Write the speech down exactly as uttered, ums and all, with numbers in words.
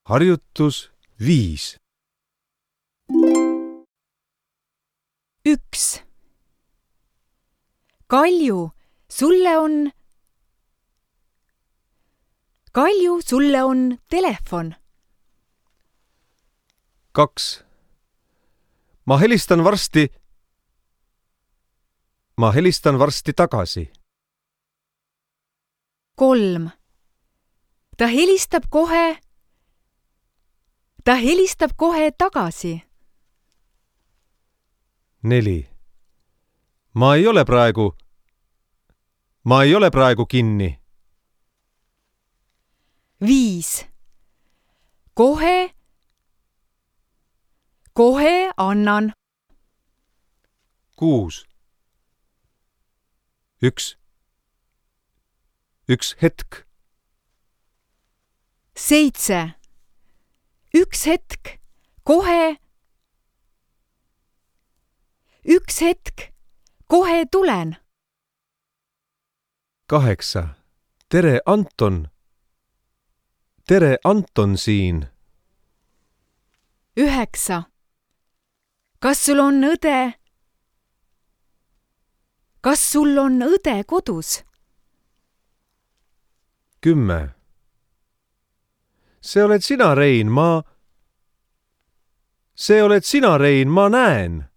Harjutus viis. Üks. Kalju, sulle on... Kalju, sulle on telefon. Kaks. Ma helistan varsti... Ma helistan varsti tagasi. Kolm. Ta helistab kohe... Ta helistab kohe tagasi. Neli. Ma ei ole praegu... Ma ei ole praegu kinni. Viis. Kohe... Kohe annan. Kuus. Üks. Üks hetk. Seitse. Üks hetk. Kohe... Üks hetk. Kohe tulen. Kaheksa. Tere, Anton. Tere, Anton siin. Üheksa. Kas sul on õde? Kas sul on õde kodus? Kümme. See oled sina, Rein, ma... See oled sina, Rein, ma näen.